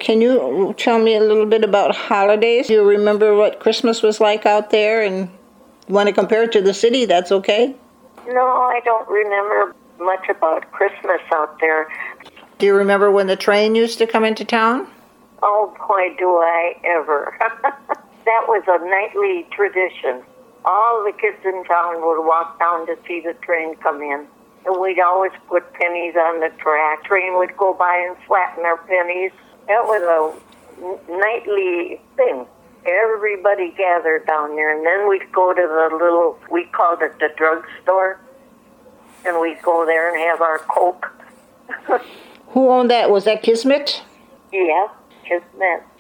Can you tell me a little bit about holidays? Do you remember what Christmas was like out there? And want to compare it to the city, that's okay. No, I don't remember much about Christmas out there. Do you remember when the train used to come into town? Oh, boy, do I ever. That was a nightly tradition. All the kids in town would walk down to see the train come in. And we'd always put pennies on the track. Train would go by and flatten our pennies. That was a nightly thing. Everybody gathered down there. And then we'd go to the little, we called it the drugstore. And we'd go there and have our Coke. Who owned that? Was that Kismet? Yeah, Kismet.